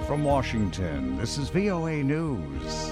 From Washington, this is VOA News.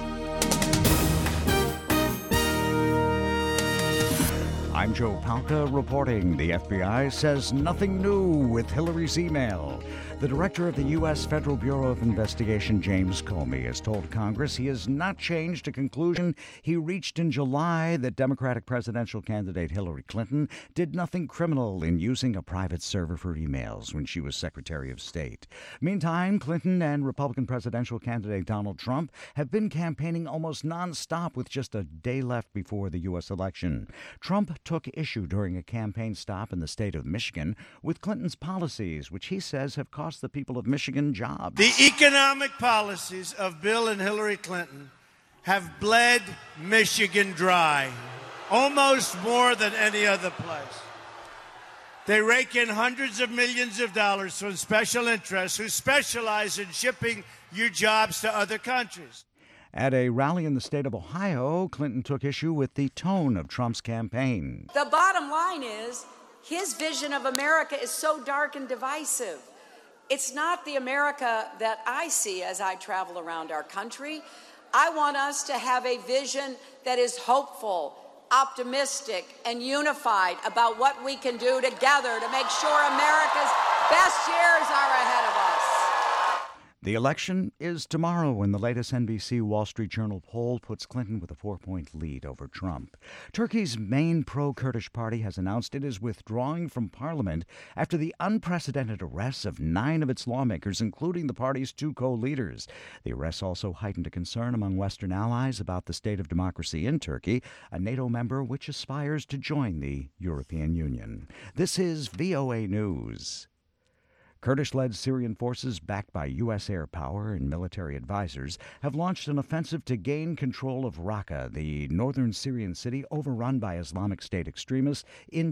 I'm Joe Palca reporting. The FBI says nothing new with Hillary's email. The director of the U.S. Federal Bureau of Investigation, James Comey, has told Congress he has not changed a conclusion he reached in July that Democratic presidential candidate Hillary Clinton did nothing criminal in using a private server for emails when she was Secretary of State. Meantime, Clinton and Republican presidential candidate Donald Trump have been campaigning almost nonstop with just a day left before the U.S. election. Trump took issue during a campaign stop in the state of Michigan with Clinton's policies, which he says have cost the people of Michigan jobs. The economic policies of Bill and Hillary Clinton have bled Michigan dry, almost more than any other place. They rake in hundreds of millions of dollars from special interests who specialize in shipping your jobs to other countries. At a rally in the state of Ohio, Clinton took issue with the tone of Trump's campaign. The bottom line is his vision of America is so dark and divisive. It's not the America that I see as I travel around our country. I want us to have a vision that is hopeful, optimistic, and unified about what we can do together to make sure America's best years are ahead of us. The election is tomorrow, and the latest NBC Wall Street Journal poll puts Clinton with a 4-point lead over Trump. Turkey's main pro-Kurdish party has announced it is withdrawing from parliament after the unprecedented arrests of 9 of its lawmakers, including the party's 2 co-leaders. The arrests also heightened a concern among Western allies about the state of democracy in Turkey, a NATO member which aspires to join the European Union. This is VOA News. Kurdish-led Syrian forces backed by U.S. air power and military advisors have launched an offensive to gain control of Raqqa, the northern Syrian city overrun by Islamic State extremists, in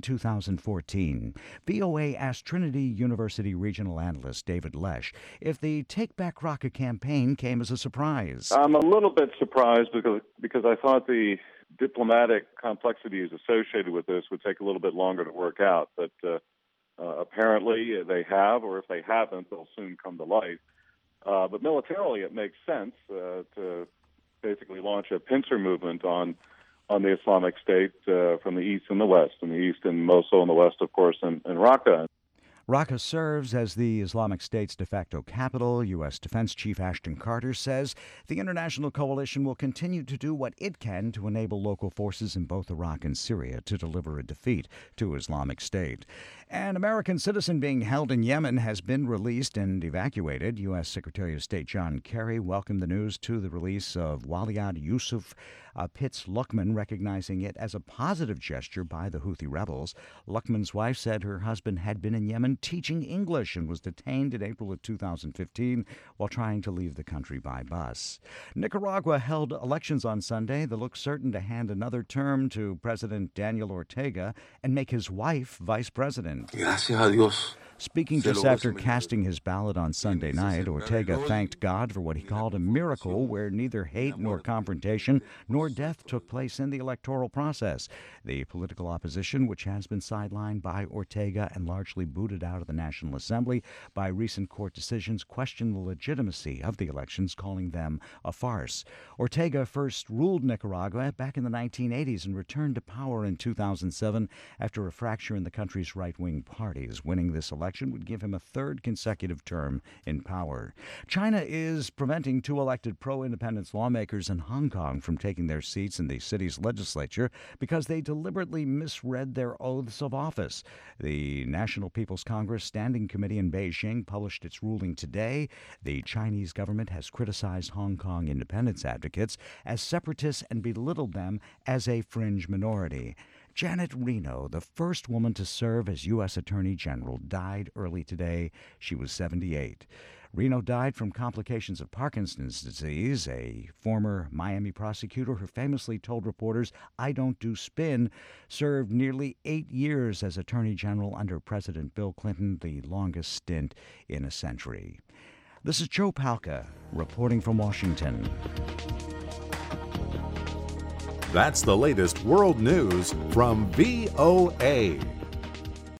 2014. VOA asked Trinity University regional analyst David Lesh if the Take Back Raqqa campaign came as a surprise. I'm a little bit surprised because I thought the diplomatic complexities associated with this would take a little bit longer to work out, but apparently they have, or if they haven't, they'll soon come to light. But militarily, it makes sense to basically launch a pincer movement on the Islamic State from the east and the west. In the east in Mosul, in the west, of course, in Raqqa. Raqqa serves as the Islamic State's de facto capital. U.S. Defense Chief Ashton Carter says the international coalition will continue to do what it can to enable local forces in both Iraq and Syria to deliver a defeat to Islamic State. An American citizen being held in Yemen has been released and evacuated. U.S. Secretary of State John Kerry welcomed the news to the release of Waliyad Yusuf Pitts Luckman, recognizing it as a positive gesture by the Houthi rebels. Luckman's wife said her husband had been in Yemen teaching English and was detained in April of 2015 while trying to leave the country by bus. Nicaragua held elections on Sunday that look certain to hand another term to President Daniel Ortega and make his wife vice president. Gracias a Dios. Speaking just after casting his ballot on Sunday night, Ortega thanked God for what he called a miracle where neither hate nor confrontation nor death took place in the electoral process. The political opposition, which has been sidelined by Ortega and largely booted out of the National Assembly by recent court decisions, questioned the legitimacy of the elections, calling them a farce. Ortega first ruled Nicaragua back in the 1980s and returned to power in 2007 after a fracture in the country's right-wing parties. Winning this election would give him a 3rd consecutive term in power. China is preventing 2 elected pro-independence lawmakers in Hong Kong from taking their seats in the city's legislature because they deliberately misread their oaths of office. The National People's Congress Standing Committee in Beijing published its ruling today. The Chinese government has criticized Hong Kong independence advocates as separatists and belittled them as a fringe minority. Janet Reno, the first woman to serve as U.S. Attorney General, died early today. She was 78. Reno died from complications of Parkinson's disease. A former Miami prosecutor who famously told reporters, "I don't do spin," served nearly 8 years as Attorney General under President Bill Clinton, the longest stint in a century. This is Joe Palca reporting from Washington. That's the latest world news from VOA.